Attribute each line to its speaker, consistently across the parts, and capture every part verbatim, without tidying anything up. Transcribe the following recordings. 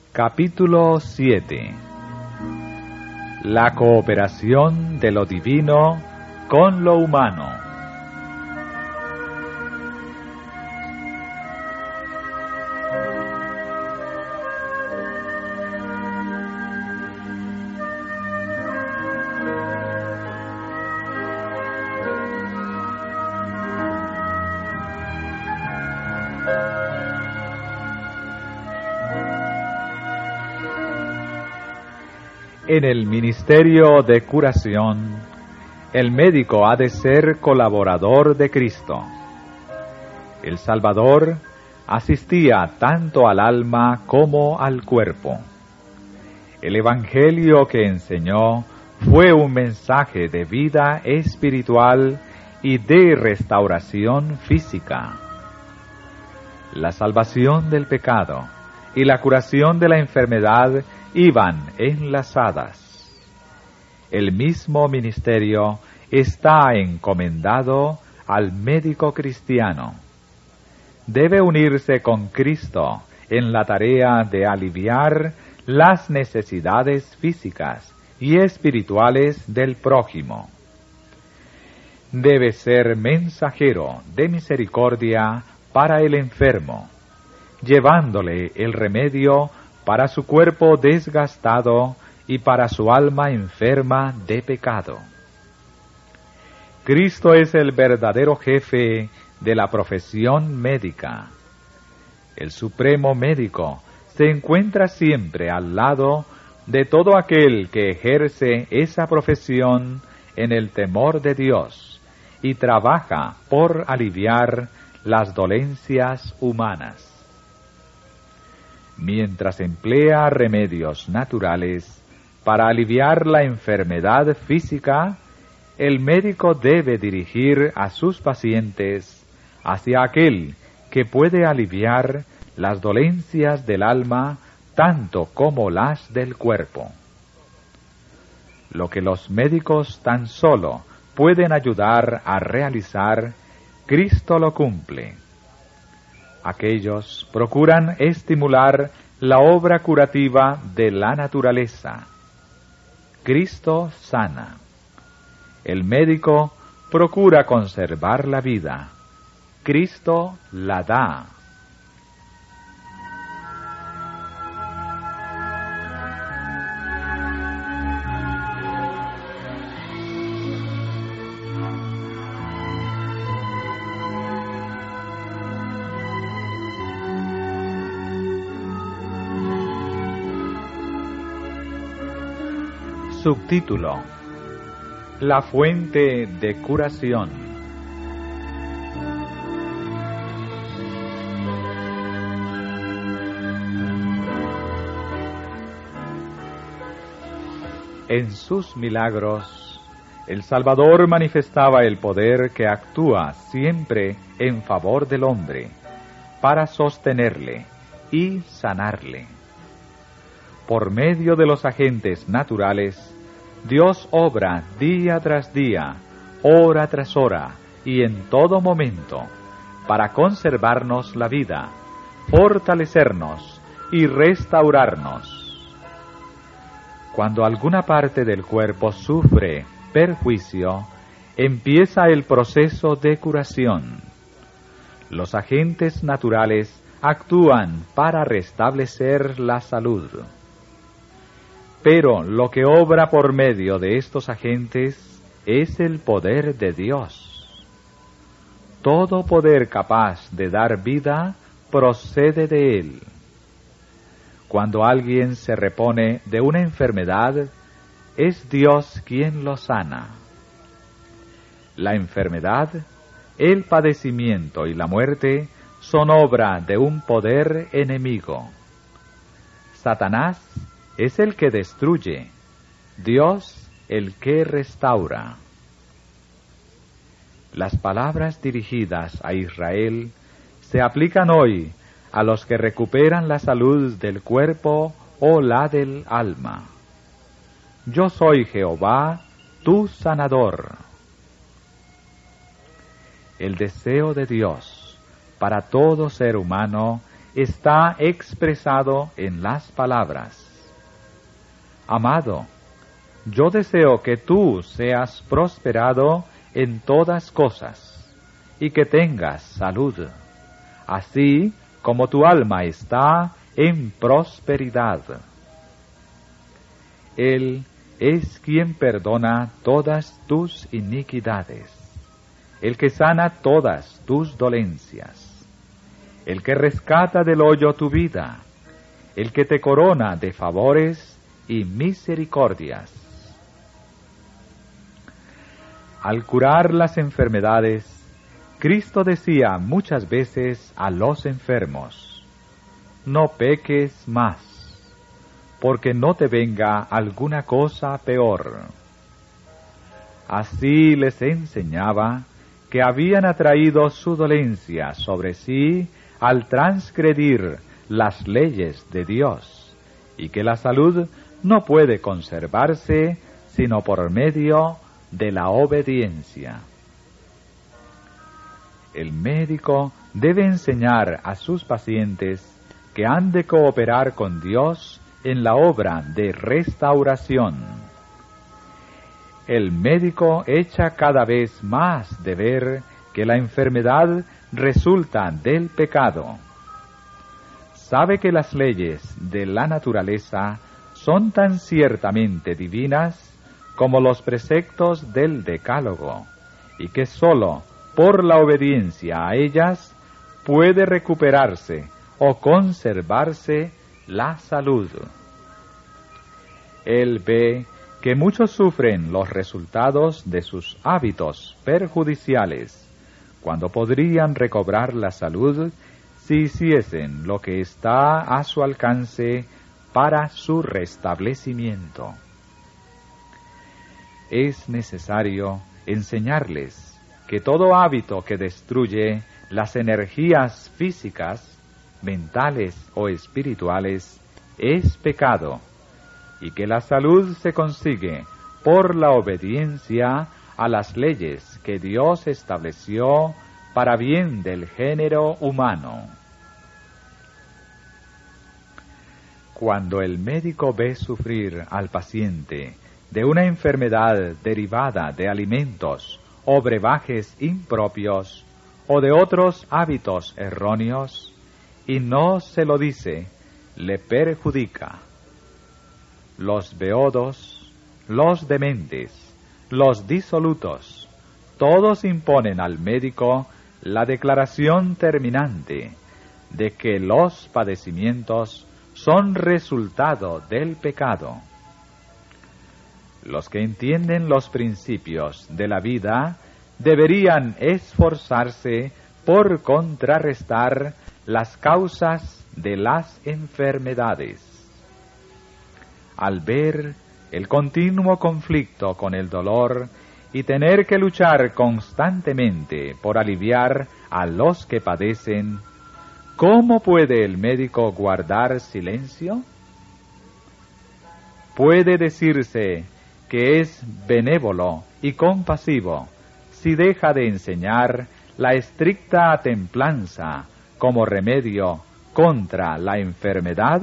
Speaker 1: Capítulo siete. La cooperación de lo divino con lo humano. En el ministerio de curación, el médico ha de ser colaborador de Cristo. El Salvador asistía tanto al alma como al cuerpo. El Evangelio que enseñó fue un mensaje de vida espiritual y de restauración física. La salvación del pecado y la curación de la enfermedad iban enlazadas. El mismo ministerio está encomendado al médico cristiano. Debe unirse con Cristo en la tarea de aliviar las necesidades físicas y espirituales del prójimo. Debe ser mensajero de misericordia para el enfermo, llevándole el remedio para su cuerpo desgastado y para su alma enferma de pecado. Cristo es el verdadero jefe de la profesión médica. El supremo médico se encuentra siempre al lado de todo aquel que ejerce esa profesión en el temor de Dios y trabaja por aliviar las dolencias humanas. Mientras emplea remedios naturales para aliviar la enfermedad física, el médico debe dirigir a sus pacientes hacia aquel que puede aliviar las dolencias del alma tanto como las del cuerpo. Lo que los médicos tan solo pueden ayudar a realizar, Cristo lo cumple. Aquellos procuran estimular la obra curativa de la naturaleza. Cristo sana. El médico procura conservar la vida. Cristo la da. Subtítulo: La fuente de curación. En sus milagros, el Salvador manifestaba el poder que actúa siempre en favor del hombre, para sostenerle y sanarle. Por medio de los agentes naturales, Dios obra día tras día, hora tras hora y en todo momento, para conservarnos la vida, fortalecernos y restaurarnos. Cuando alguna parte del cuerpo sufre perjuicio, empieza el proceso de curación. Los agentes naturales actúan para restablecer la salud. Pero lo que obra por medio de estos agentes es el poder de Dios. Todo poder capaz de dar vida procede de Él. Cuando alguien se repone de una enfermedad, es Dios quien lo sana. La enfermedad, el padecimiento y la muerte son obra de un poder enemigo. Satanás es el que destruye, Dios el que restaura. Las palabras dirigidas a Israel se aplican hoy a los que recuperan la salud del cuerpo o la del alma. Yo soy Jehová, tu sanador. El deseo de Dios para todo ser humano está expresado en las palabras: Amado, yo deseo que tú seas prosperado en todas cosas y que tengas salud, así como tu alma está en prosperidad. Él es quien perdona todas tus iniquidades, el que sana todas tus dolencias, el que rescata del hoyo tu vida, el que te corona de favores y misericordias. Al curar las enfermedades, Cristo decía muchas veces a los enfermos: no peques más, porque no te venga alguna cosa peor. Así les enseñaba que habían atraído su dolencia sobre sí al transgredir las leyes de Dios, y que la salud no puede conservarse sino por medio de la obediencia. El médico debe enseñar a sus pacientes que han de cooperar con Dios en la obra de restauración. El médico echa cada vez más de ver que la enfermedad resulta del pecado. Sabe que las leyes de la naturaleza son tan ciertamente divinas como los preceptos del Decálogo, y que sólo por la obediencia a ellas puede recuperarse o conservarse la salud. Él ve que muchos sufren los resultados de sus hábitos perjudiciales, cuando podrían recobrar la salud si hiciesen lo que está a su alcance para su restablecimiento. Es necesario enseñarles que todo hábito que destruye las energías físicas, mentales o espirituales es pecado, y que la salud se consigue por la obediencia a las leyes que Dios estableció para bien del género humano. Cuando el médico ve sufrir al paciente de una enfermedad derivada de alimentos o brebajes impropios o de otros hábitos erróneos, y no se lo dice, le perjudica. Los beodos, los dementes, los disolutos, todos imponen al médico la declaración terminante de que los padecimientos son resultado del pecado. Los que entienden los principios de la vida deberían esforzarse por contrarrestar las causas de las enfermedades. Al ver el continuo conflicto con el dolor y tener que luchar constantemente por aliviar a los que padecen, ¿cómo puede el médico guardar silencio? Puede decirse que es benévolo y compasivo si deja de enseñar la estricta templanza como remedio contra la enfermedad.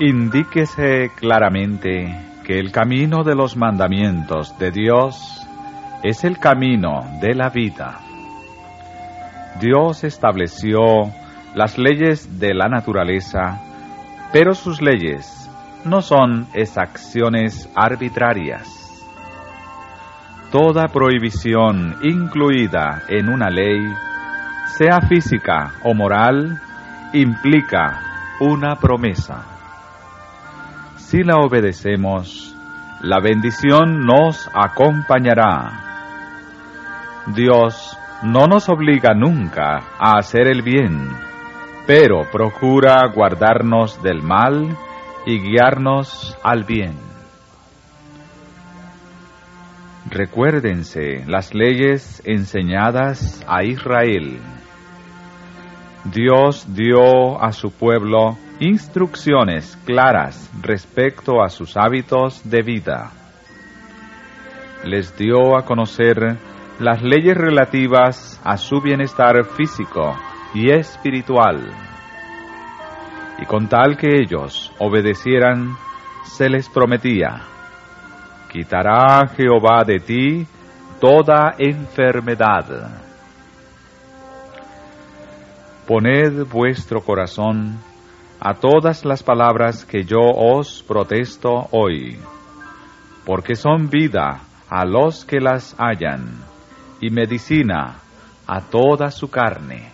Speaker 1: Indíquese claramente que el camino de los mandamientos de Dios es el camino de la vida. Dios estableció las leyes de la naturaleza, pero sus leyes no son exacciones arbitrarias. Toda prohibición incluida en una ley, sea física o moral, implica una promesa. Si la obedecemos, la bendición nos acompañará. Dios no nos obliga nunca a hacer el bien, pero procura guardarnos del mal y guiarnos al bien. Recuérdense las leyes enseñadas a Israel. Dios dio a su pueblo instrucciones claras respecto a sus hábitos de vida. Les dio a conocer las leyes relativas a su bienestar físico y espiritual. Y con tal que ellos obedecieran, se les prometía: quitará Jehová de ti toda enfermedad. Poned vuestro corazón a todas las palabras que yo os protesto hoy, porque son vida a los que las hallan, y medicina a toda su carne.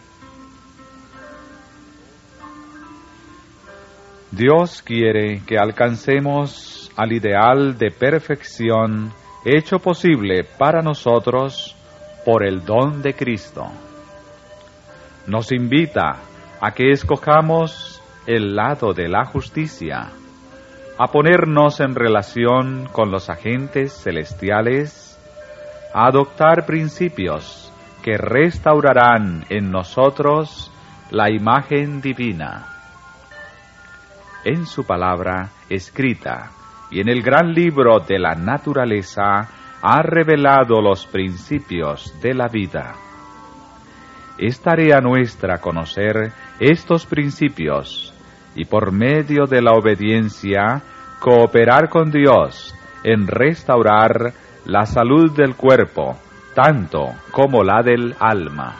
Speaker 1: Dios quiere que alcancemos al ideal de perfección hecho posible para nosotros por el don de Cristo. Nos invita a que escojamos el lado de la justicia, a ponernos en relación con los agentes celestiales, a adoptar principios que restaurarán en nosotros la imagen divina. En su palabra escrita y en el gran libro de la naturaleza ha revelado los principios de la vida. Es tarea nuestra conocer estos principios y por medio de la obediencia cooperar con Dios en restaurar la salud del cuerpo, tanto como la del alma.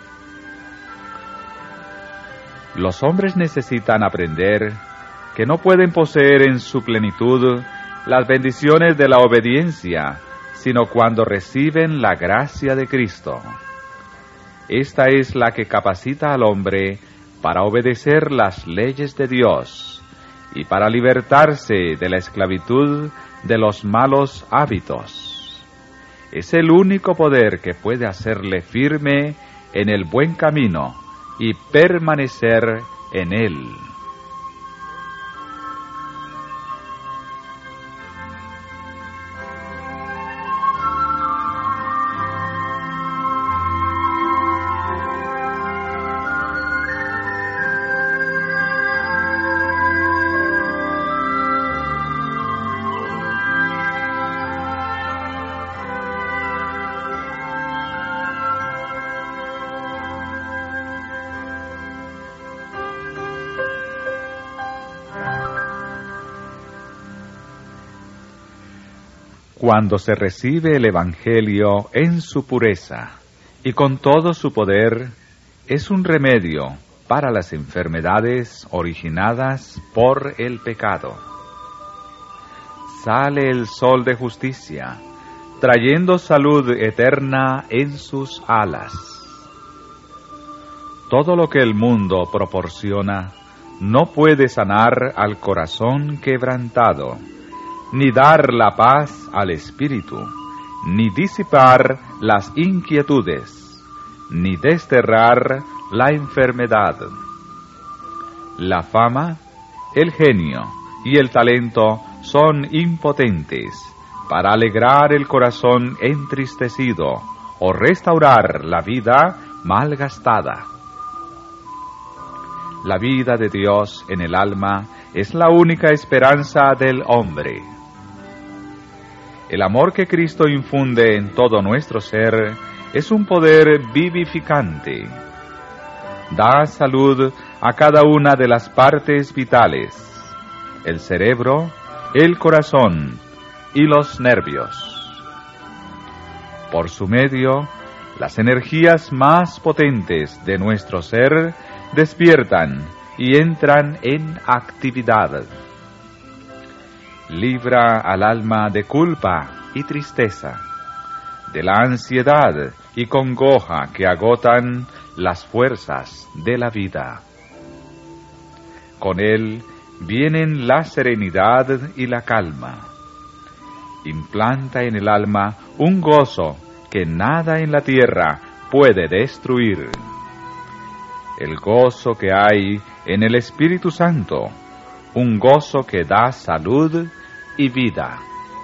Speaker 1: Los hombres necesitan aprender que no pueden poseer en su plenitud las bendiciones de la obediencia, sino cuando reciben la gracia de Cristo. Esta es la que capacita al hombre para obedecer las leyes de Dios y para libertarse de la esclavitud de los malos hábitos. Es el único poder que puede hacerle firme en el buen camino y permanecer en él. Cuando se recibe el Evangelio en su pureza y con todo su poder, es un remedio para las enfermedades originadas por el pecado. Sale el sol de justicia, trayendo salud eterna en sus alas. Todo lo que el mundo proporciona no puede sanar al corazón quebrantado, ni dar la paz al espíritu, ni disipar las inquietudes, ni desterrar la enfermedad. La fama, el genio y el talento son impotentes para alegrar el corazón entristecido o restaurar la vida malgastada. La vida de Dios en el alma es la única esperanza del hombre. El amor que Cristo infunde en todo nuestro ser es un poder vivificante. Da salud a cada una de las partes vitales, el cerebro, el corazón y los nervios. Por su medio, las energías más potentes de nuestro ser despiertan y entran en actividad. Libra al alma de culpa y tristeza, de la ansiedad y congoja que agotan las fuerzas de la vida. Con él vienen la serenidad y la calma. Implanta en el alma un gozo que nada en la tierra puede destruir. El gozo que hay en el Espíritu Santo, un gozo que da salud y vida.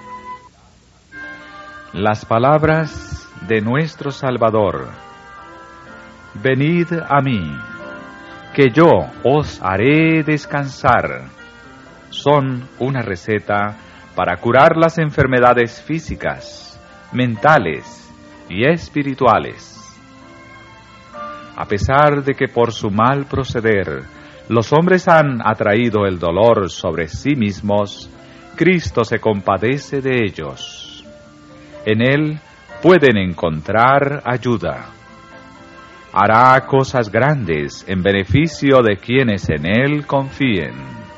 Speaker 1: Las palabras de nuestro Salvador: venid a mí, que yo os haré descansar, son una receta para curar las enfermedades físicas, mentales y espirituales. A pesar de que por su mal proceder los hombres han atraído el dolor sobre sí mismos, Cristo se compadece de ellos. En Él pueden encontrar ayuda. Hará cosas grandes en beneficio de quienes en Él confíen.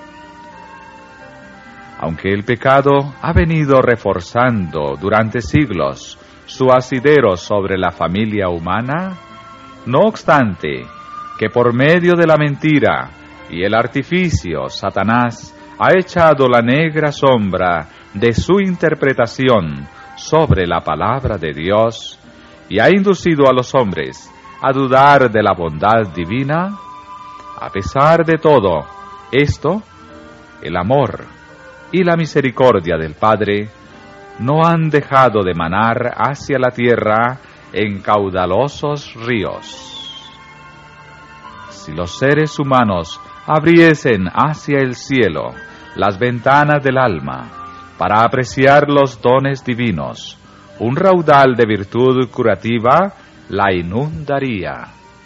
Speaker 1: Aunque el pecado ha venido reforzando durante siglos su asidero sobre la familia humana, no obstante que por medio de la mentira y el artificio Satanás ha echado la negra sombra de su interpretación sobre la palabra de Dios y ha inducido a los hombres a dudar de la bondad divina, a pesar de todo esto, el amor y la misericordia del Padre no han dejado de manar hacia la tierra en caudalosos ríos. Si los seres humanos abriesen hacia el cielo las ventanas del alma para apreciar los dones divinos, un raudal de virtud curativa la inundaría.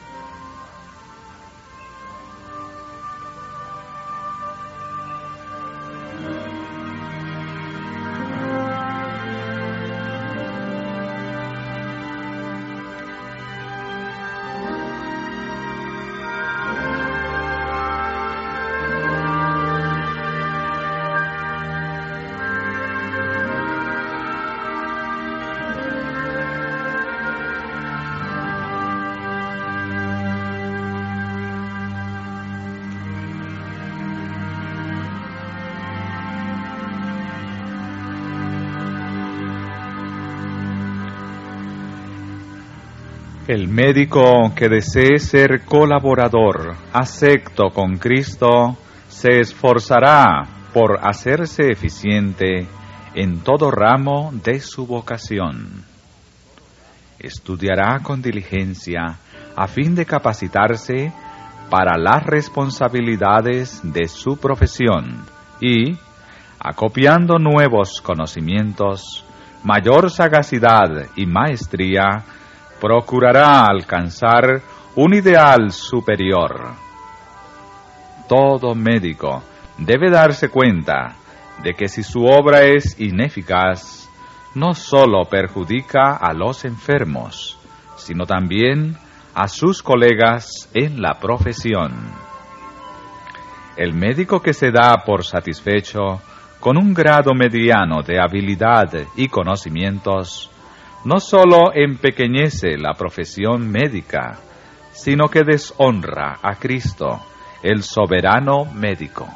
Speaker 1: El médico que desee ser colaborador, acepto con Cristo, se esforzará por hacerse eficiente en todo ramo de su vocación. Estudiará con diligencia a fin de capacitarse para las responsabilidades de su profesión y, acopiando nuevos conocimientos, mayor sagacidad y maestría, procurará alcanzar un ideal superior. Todo médico debe darse cuenta de que si su obra es ineficaz, no sólo perjudica a los enfermos, sino también a sus colegas en la profesión. El médico que se da por satisfecho con un grado mediano de habilidad y conocimientos, no sólo empequeñece la profesión médica, sino que deshonra a Cristo, el soberano médico.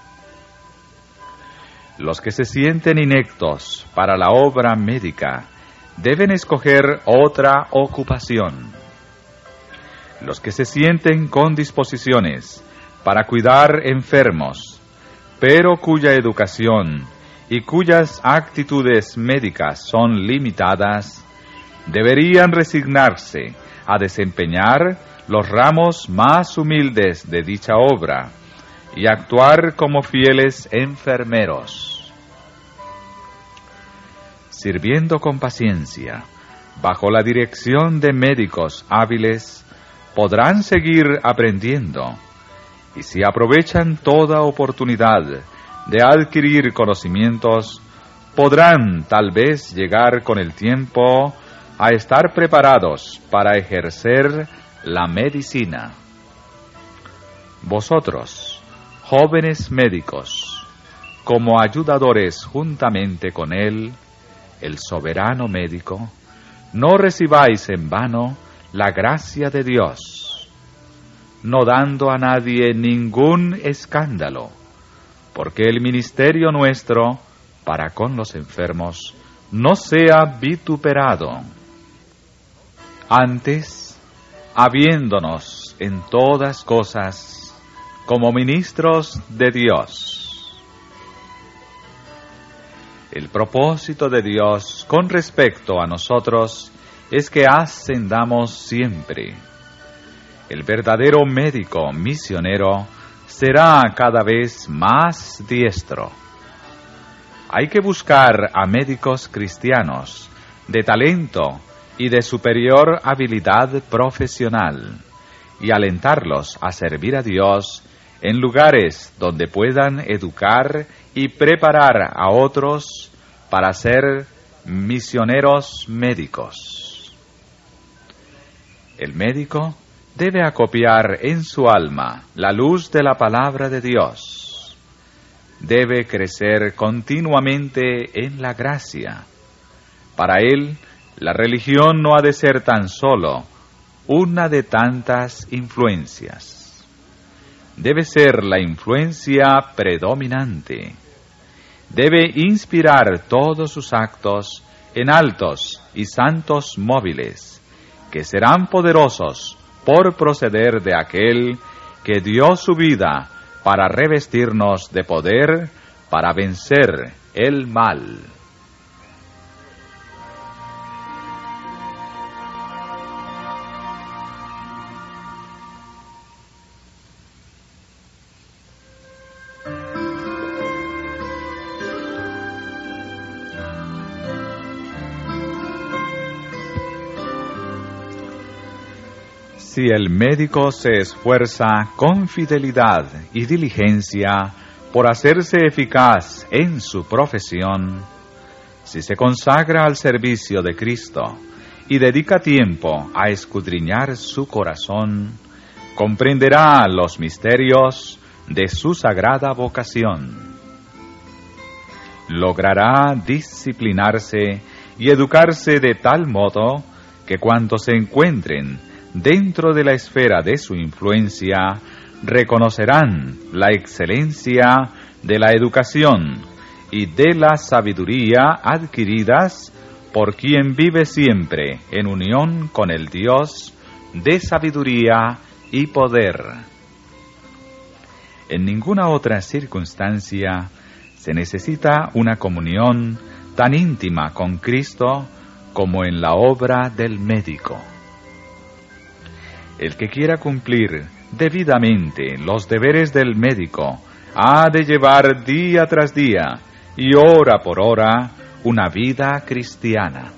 Speaker 1: Los que se sienten ineptos para la obra médica deben escoger otra ocupación. Los que se sienten con disposiciones para cuidar enfermos, pero cuya educación y cuyas actitudes médicas son limitadas, deberían resignarse a desempeñar los ramos más humildes de dicha obra y actuar como fieles enfermeros. Sirviendo con paciencia, bajo la dirección de médicos hábiles, podrán seguir aprendiendo, y si aprovechan toda oportunidad de adquirir conocimientos, podrán tal vez llegar con el tiempo a estar preparados para ejercer la medicina. Vosotros, jóvenes médicos, como ayudadores juntamente con él, el soberano médico, no recibáis en vano la gracia de Dios, no dando a nadie ningún escándalo, porque el ministerio nuestro para con los enfermos no sea vituperado. Antes, habiéndonos en todas cosas como ministros de Dios. El propósito de Dios con respecto a nosotros es que ascendamos siempre. El verdadero médico misionero será cada vez más diestro. Hay que buscar a médicos cristianos de talento y de superior habilidad profesional y alentarlos a servir a Dios en lugares donde puedan educar y preparar a otros para ser misioneros médicos. El médico debe acopiar en su alma la luz de la palabra de Dios. Debe crecer continuamente en la gracia. Para él, la religión no ha de ser tan solo una de tantas influencias. Debe ser la influencia predominante. Debe inspirar todos sus actos en altos y santos móviles, que serán poderosos por proceder de aquel que dio su vida para revestirnos de poder para vencer el mal. Si el médico se esfuerza con fidelidad y diligencia por hacerse eficaz en su profesión, si se consagra al servicio de Cristo y dedica tiempo a escudriñar su corazón, comprenderá los misterios de su sagrada vocación. Logrará disciplinarse y educarse de tal modo que cuando se encuentren dentro de la esfera de su influencia, reconocerán la excelencia de la educación y de la sabiduría adquiridas por quien vive siempre en unión con el Dios de sabiduría y poder. En ninguna otra circunstancia se necesita una comunión tan íntima con Cristo como en la obra del médico. El que quiera cumplir debidamente los deberes del médico ha de llevar día tras día y hora por hora una vida cristiana.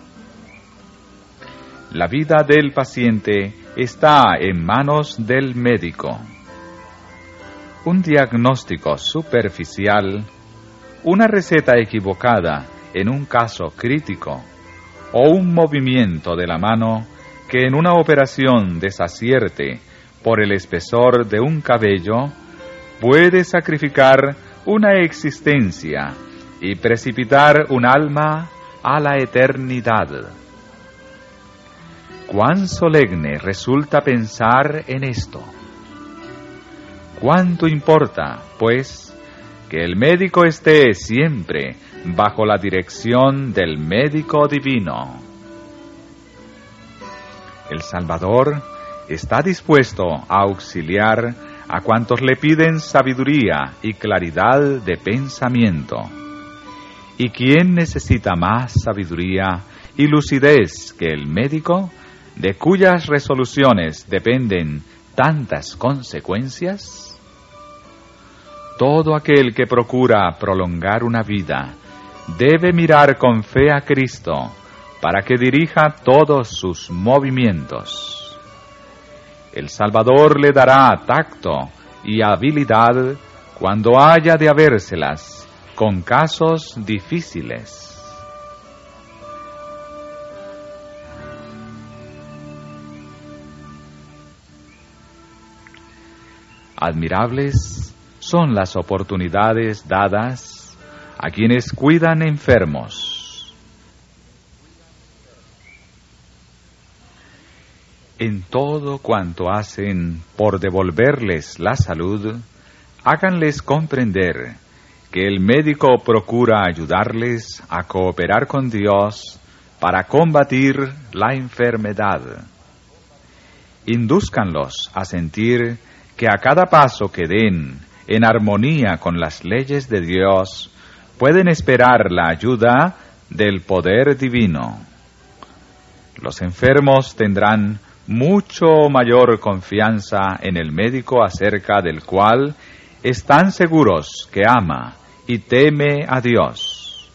Speaker 1: La vida del paciente está en manos del médico. Un diagnóstico superficial, una receta equivocada en un caso crítico o un movimiento de la mano que en una operación desacierte por el espesor de un cabello, puede sacrificar una existencia y precipitar un alma a la eternidad. Cuán solemne resulta pensar en esto. Cuánto importa, pues, que el médico esté siempre bajo la dirección del médico divino. El Salvador está dispuesto a auxiliar a cuantos le piden sabiduría y claridad de pensamiento. ¿Y quién necesita más sabiduría y lucidez que el médico, de cuyas resoluciones dependen tantas consecuencias? Todo aquel que procura prolongar una vida debe mirar con fe a Cristo para que dirija todos sus movimientos. El Salvador le dará tacto y habilidad cuando haya de habérselas con casos difíciles. Admirables son las oportunidades dadas a quienes cuidan enfermos. En todo cuanto hacen por devolverles la salud, háganles comprender que el médico procura ayudarles a cooperar con Dios para combatir la enfermedad. Indúzcanlos a sentir que a cada paso que den en armonía con las leyes de Dios, pueden esperar la ayuda del poder divino. Los enfermos tendrán mucho mayor confianza en el médico acerca del cual están seguros que ama y teme a Dios.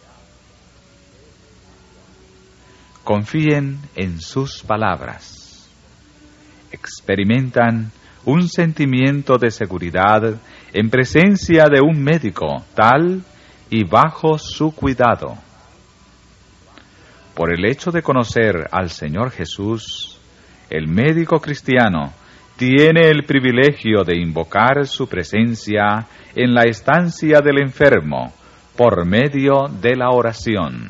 Speaker 1: Confíen en sus palabras. Experimentan un sentimiento de seguridad en presencia de un médico tal y bajo su cuidado. Por el hecho de conocer al Señor Jesús, el médico cristiano tiene el privilegio de invocar su presencia en la estancia del enfermo por medio de la oración.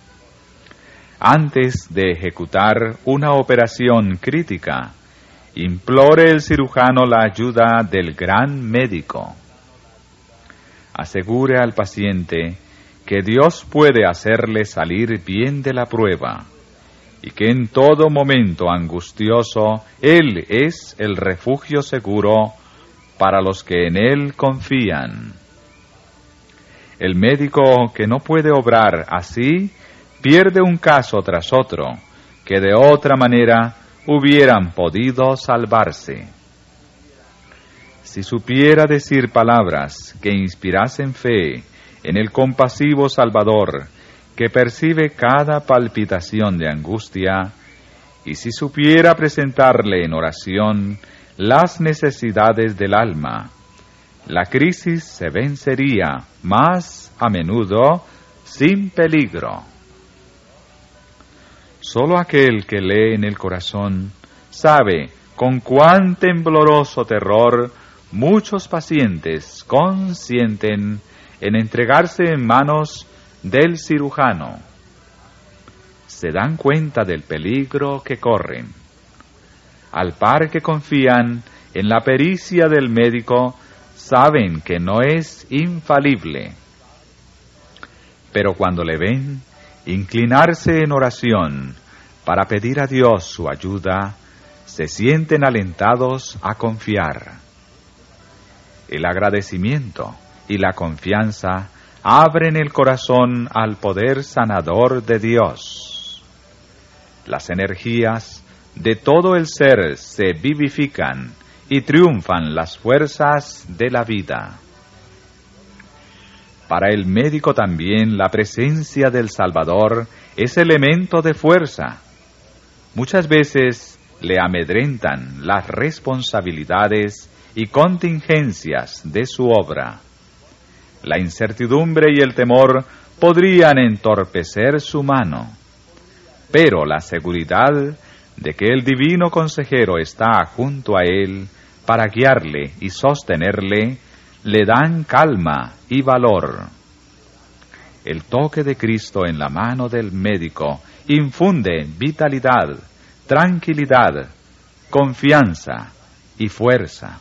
Speaker 1: Antes de ejecutar una operación crítica, implore el cirujano la ayuda del gran médico. Asegure al paciente que Dios puede hacerle salir bien de la prueba y que en todo momento angustioso Él es el refugio seguro para los que en Él confían. El médico que no puede obrar así pierde un caso tras otro que de otra manera hubieran podido salvarse. Si supiera decir palabras que inspirasen fe en el compasivo Salvador, que percibe cada palpitación de angustia, y si supiera presentarle en oración las necesidades del alma, la crisis se vencería más a menudo sin peligro. Solo aquel que lee en el corazón sabe con cuán tembloroso terror muchos pacientes consienten en entregarse en manos del cirujano. Se dan cuenta del peligro que corren. Al par que confían en la pericia del médico, saben que no es infalible. Pero cuando le ven inclinarse en oración para pedir a Dios su ayuda, se sienten alentados a confiar. El agradecimiento y la confianza abren el corazón al poder sanador de Dios. Las energías de todo el ser se vivifican y triunfan las fuerzas de la vida. Para el médico también la presencia del Salvador es elemento de fuerza. Muchas veces le amedrentan las responsabilidades y contingencias de su obra. La incertidumbre y el temor podrían entorpecer su mano, pero la seguridad de que el divino consejero está junto a él para guiarle y sostenerle, le dan calma y valor. El toque de Cristo en la mano del médico infunde vitalidad, tranquilidad, confianza y fuerza.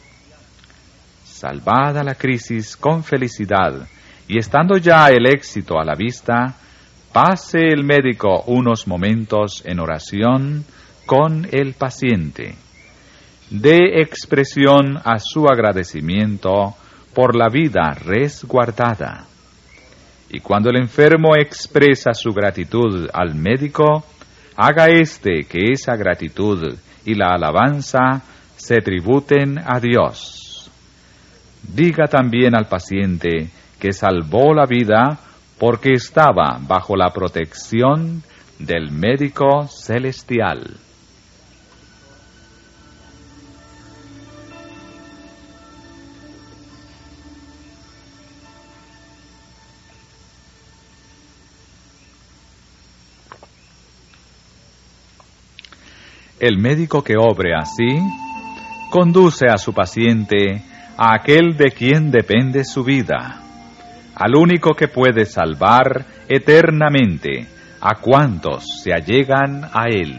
Speaker 1: Salvada la crisis con felicidad y estando ya el éxito a la vista, pase el médico unos momentos en oración con el paciente. Dé expresión a su agradecimiento por la vida resguardada. Y cuando el enfermo expresa su gratitud al médico, haga éste que esa gratitud y la alabanza se tributen a Dios. Diga también al paciente que salvó la vida porque estaba bajo la protección del médico celestial. El médico que obre así, conduce a su paciente a aquel de quien depende su vida, al único que puede salvar eternamente a cuantos se allegan a él.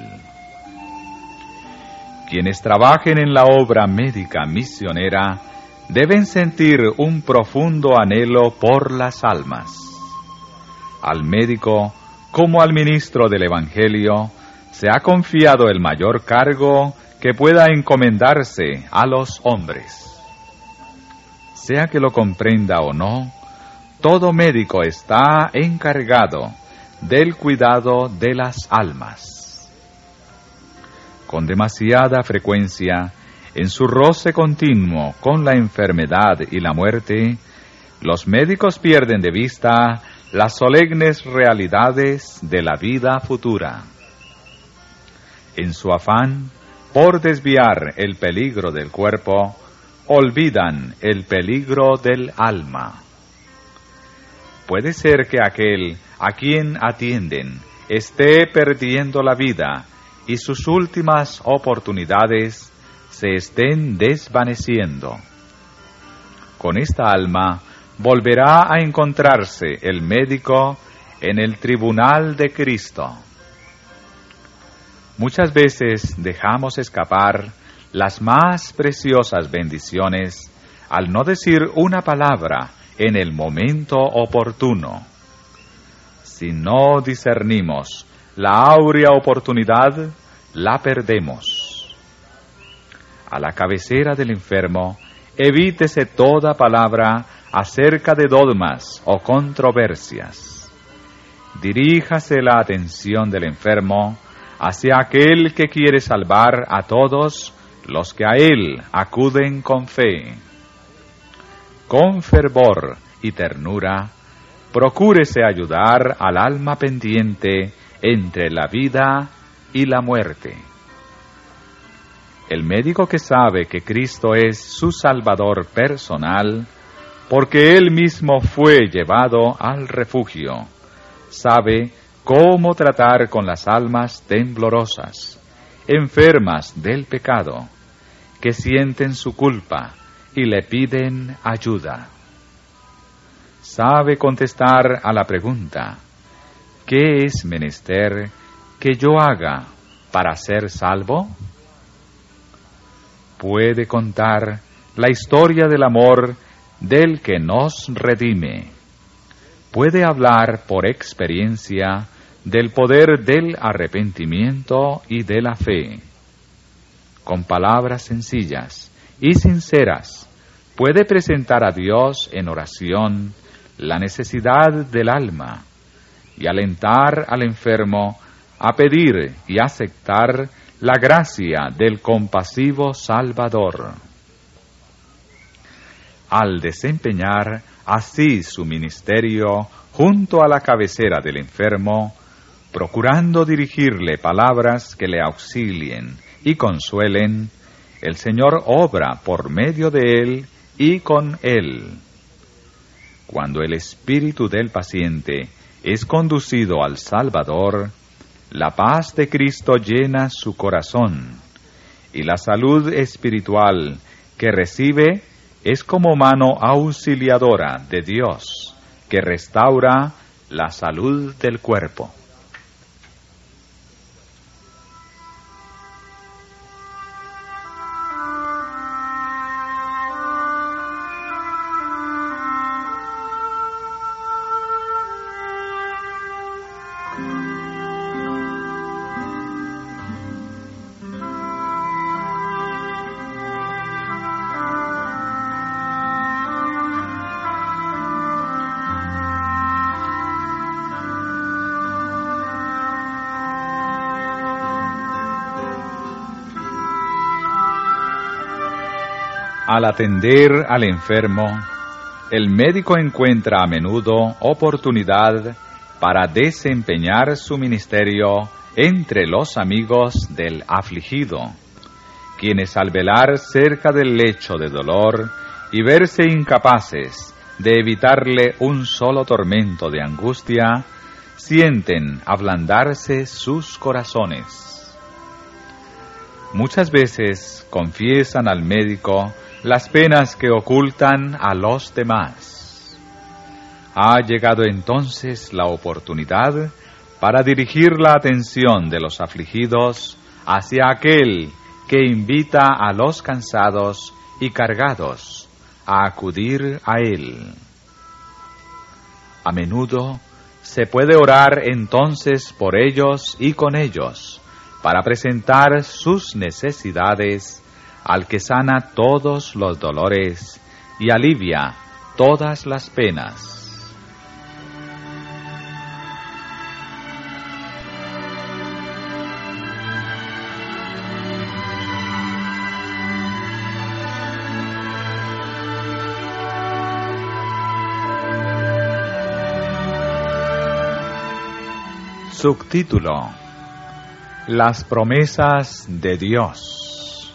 Speaker 1: Quienes trabajen en la obra médica misionera deben sentir un profundo anhelo por las almas. Al médico, como al ministro del Evangelio, se ha confiado el mayor cargo que pueda encomendarse a los hombres. Sea que lo comprenda o no, todo médico está encargado del cuidado de las almas. Con demasiada frecuencia, en su roce continuo con la enfermedad y la muerte, los médicos pierden de vista las solemnes realidades de la vida futura. En su afán por desviar el peligro del cuerpo, olvidan el peligro del alma. Puede ser que aquel a quien atienden esté perdiendo la vida y sus últimas oportunidades se estén desvaneciendo. Con esta alma volverá a encontrarse el médico en el tribunal de Cristo. Muchas veces dejamos escapar las más preciosas bendiciones al no decir una palabra en el momento oportuno. Si no discernimos la áurea oportunidad, la perdemos. A la cabecera del enfermo, evítese toda palabra acerca de dogmas o controversias. Diríjase la atención del enfermo hacia aquel que quiere salvar a todos los que a él acuden con fe. Con fervor y ternura, procúrese ayudar al alma pendiente entre la vida y la muerte. El médico que sabe que Cristo es su Salvador personal, porque Él mismo fue llevado al refugio, sabe cómo tratar con las almas temblorosas, enfermas del pecado, que sienten su culpa y le piden ayuda. Sabe contestar a la pregunta, ¿qué es menester que yo haga para ser salvo? Puede contar la historia del amor del que nos redime. Puede hablar por experiencia del poder del arrepentimiento y de la fe. Con palabras sencillas y sinceras, puede presentar a Dios en oración la necesidad del alma y alentar al enfermo a pedir y aceptar la gracia del compasivo Salvador. Al desempeñar así su ministerio junto a la cabecera del enfermo, procurando dirigirle palabras que le auxilien y consuelen, el Señor obra por medio de él y con él. Cuando el espíritu del paciente es conducido al Salvador, la paz de Cristo llena su corazón, y la salud espiritual que recibe es como mano auxiliadora de Dios, que restaura la salud del cuerpo. Al atender al enfermo, el médico encuentra a menudo oportunidad para desempeñar su ministerio entre los amigos del afligido, quienes al velar cerca del lecho de dolor y verse incapaces de evitarle un solo tormento de angustia, sienten ablandarse sus corazones. muchas veces confiesan al médico las penas que ocultan a los demás. Ha llegado entonces la oportunidad para dirigir la atención de los afligidos hacia aquel que invita a los cansados y cargados a acudir a él. A menudo se puede orar entonces por ellos y con ellos, para presentar sus necesidades al que sana todos los dolores y alivia todas las penas. Subtítulo: Las promesas de Dios.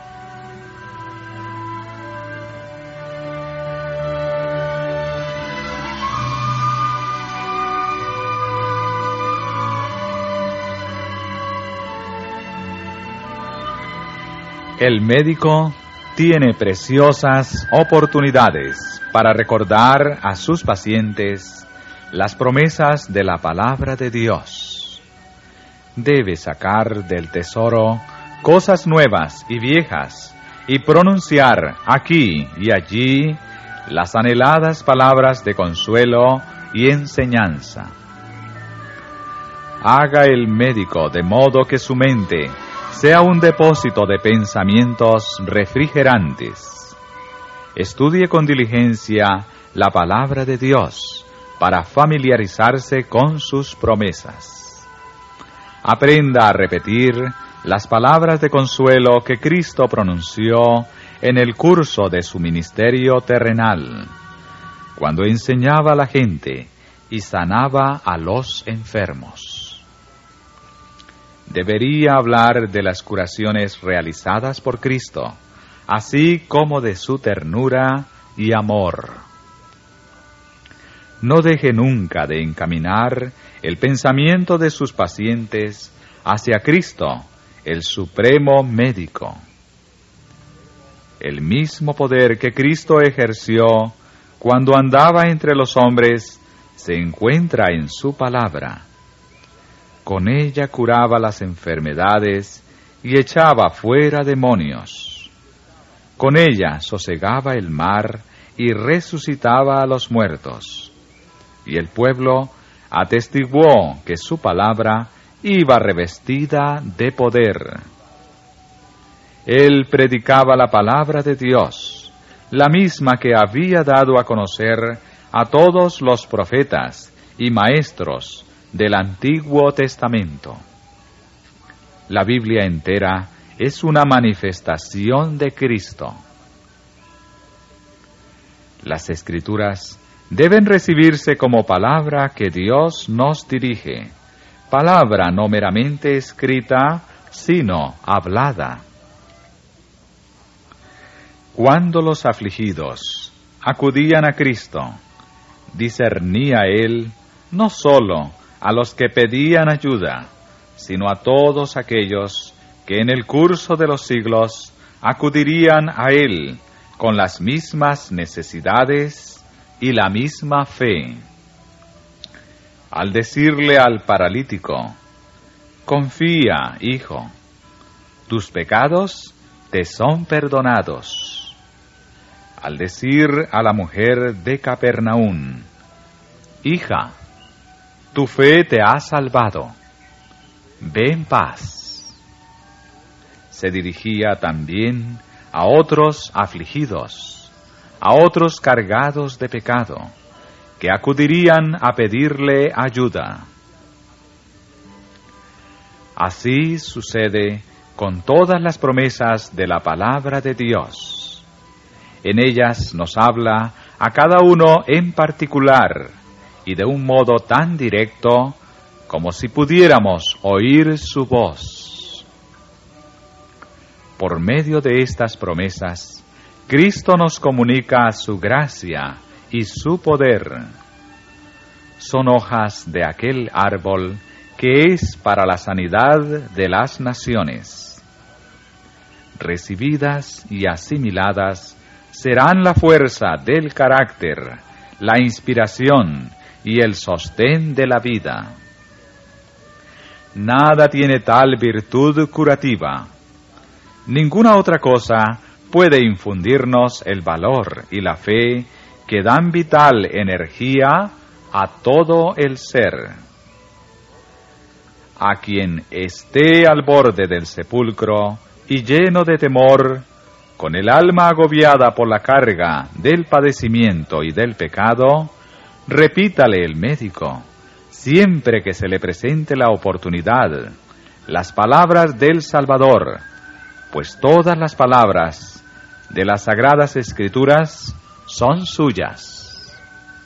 Speaker 1: El médico tiene preciosas oportunidades para recordar a sus pacientes las promesas de la palabra de Dios. Debe sacar del tesoro cosas nuevas y viejas y pronunciar aquí y allí las anheladas palabras de consuelo y enseñanza. Haga el médico de modo que su mente sea un depósito de pensamientos refrigerantes. Estudie con diligencia la palabra de Dios para familiarizarse con sus promesas. Aprenda a repetir las palabras de consuelo que Cristo pronunció en el curso de su ministerio terrenal, cuando enseñaba a la gente y sanaba a los enfermos. Debería hablar de las curaciones realizadas por Cristo, así como de su ternura y amor. No deje nunca de encaminar el pensamiento de sus pacientes hacia Cristo, el supremo médico. El mismo poder que Cristo ejerció cuando andaba entre los hombres se encuentra en su palabra. Con ella curaba las enfermedades y echaba fuera demonios. Con ella sosegaba el mar y resucitaba a los muertos. Y el pueblo atestiguó que su palabra iba revestida de poder. Él predicaba la palabra de Dios, la misma que había dado a conocer a todos los profetas y maestros del Antiguo Testamento. La Biblia entera es una manifestación de Cristo. Las Escrituras deben recibirse como palabra que Dios nos dirige, palabra no meramente escrita, sino hablada. Cuando los afligidos acudían a Cristo, discernía Él no sólo a los que pedían ayuda, sino a todos aquellos que en el curso de los siglos acudirían a Él con las mismas necesidades y la misma fe. Al decirle al paralítico: confía, hijo, tus pecados te son perdonados. Al decir a la mujer de Capernaum: hija, tu fe te ha salvado, ve en paz. Se dirigía también a otros afligidos, a otros cargados de pecado, que acudirían a pedirle ayuda. Así sucede con todas las promesas de la palabra de Dios. En ellas nos habla a cada uno en particular y de un modo tan directo como si pudiéramos oír su voz. Por medio de estas promesas, Cristo nos comunica su gracia y su poder. Son hojas de aquel árbol que es para la sanidad de las naciones. recibidas y asimiladas, serán la fuerza del carácter, la inspiración y el sostén de la vida. Nada tiene tal virtud curativa. Ninguna otra cosa puede infundirnos el valor y la fe que dan vital energía a todo el ser. A quien esté al borde del sepulcro y lleno de temor, con el alma agobiada por la carga del padecimiento y del pecado, repítale el médico, siempre que se le presente la oportunidad, las palabras del Salvador, pues todas las palabras de las Sagradas Escrituras son suyas.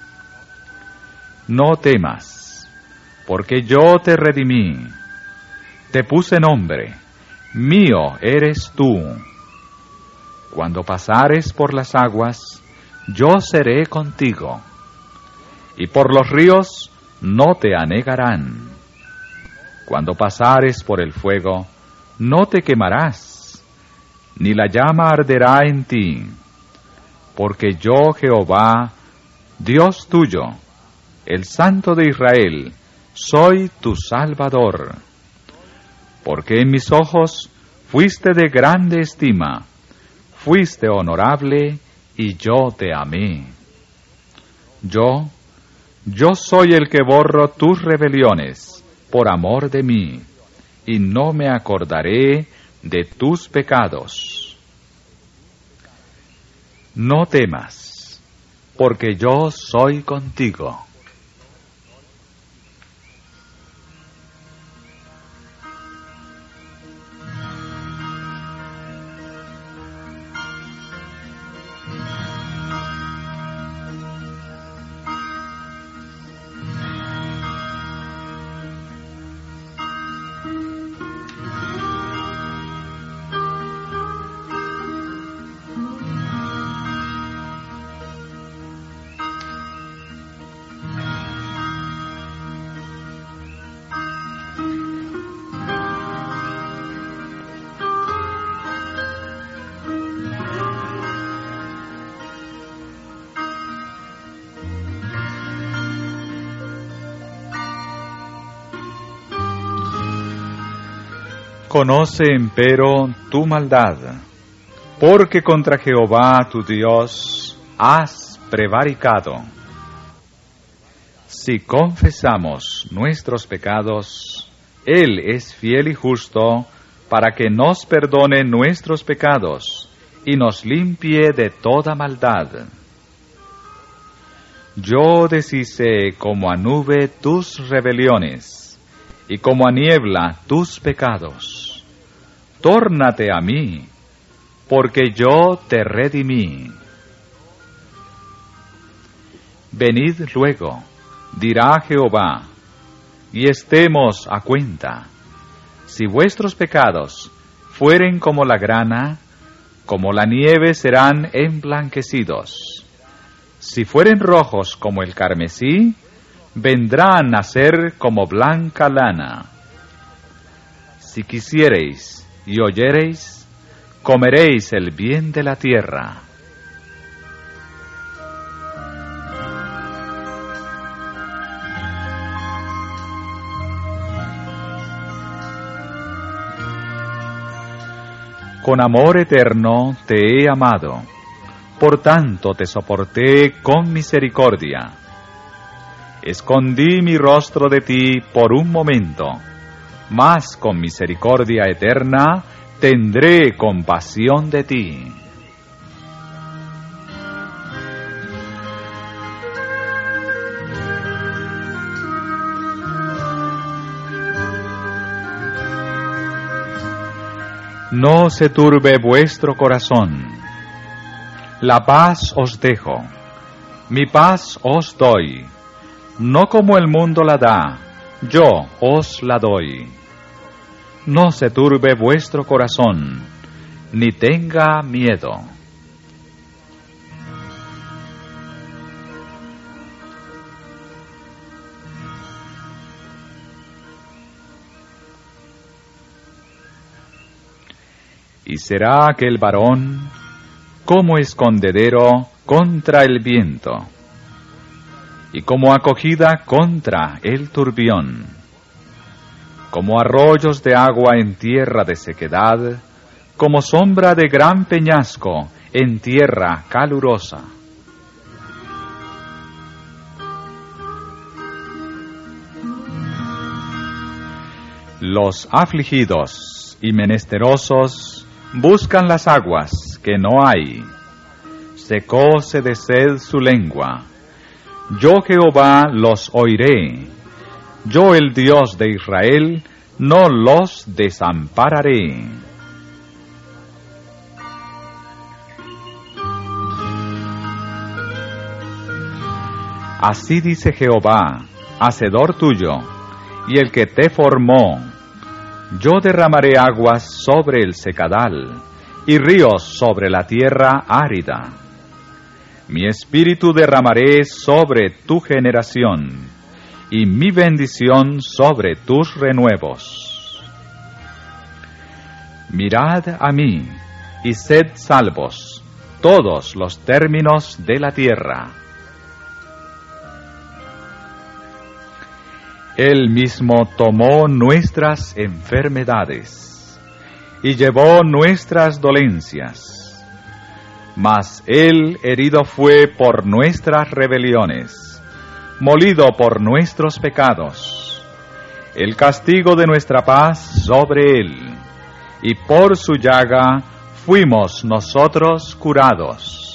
Speaker 1: No temas, porque yo te redimí, te puse nombre, mío eres tú. Cuando pasares por las aguas, yo seré contigo, y por los ríos no te anegarán. Cuando pasares por el fuego, no te quemarás, ni la llama arderá en ti, porque yo, Jehová, Dios tuyo, el Santo de Israel, soy tu Salvador. Porque en mis ojos fuiste de grande estima, fuiste honorable, y yo te amé. Yo, yo soy el que borro tus rebeliones, por amor de mí, y no me acordaré de tus pecados. No temas, porque yo soy contigo. Conoce, empero, tu maldad, porque contra Jehová tu Dios has prevaricado. Si confesamos nuestros pecados, Él es fiel y justo para que nos perdone nuestros pecados y nos limpie de toda maldad. Yo deshice como a nube tus rebeliones, y como a niebla tus pecados. Tórnate a mí, porque yo te redimí. Venid luego, dirá Jehová, y estemos a cuenta. Si vuestros pecados fueren como la grana, como la nieve serán emblanquecidos. Si fueren rojos como el carmesí, vendrán a ser como blanca lana. Si quisiereis y oyereis, comeréis el bien de la tierra. Con amor eterno te he amado, por tanto te soporté con misericordia. Escondí mi rostro de ti por un momento, mas con misericordia eterna tendré compasión de ti. No se turbe vuestro corazón. La paz os dejo, mi paz os doy. No como el mundo la da, yo os la doy. No se turbe vuestro corazón, ni tenga miedo. Y será aquel varón como escondedero contra el viento, y como acogida contra el turbión, como arroyos de agua en tierra de sequedad, como sombra de gran peñasco en tierra calurosa. Los afligidos y menesterosos buscan las aguas que no hay. Secóse de sed su lengua. Yo Jehová los oiré. Yo el Dios de Israel no los desampararé. Así dice Jehová, hacedor tuyo, y el que te formó: yo derramaré aguas sobre el secadal, y ríos sobre la tierra árida. Mi espíritu derramaré sobre tu generación, y mi bendición sobre tus renuevos. Mirad a mí, y sed salvos, todos los términos de la tierra. Él mismo tomó nuestras enfermedades y llevó nuestras dolencias, mas Él herido fue por nuestras rebeliones, molido por nuestros pecados. El castigo de nuestra paz sobre Él, y por su llaga fuimos nosotros curados.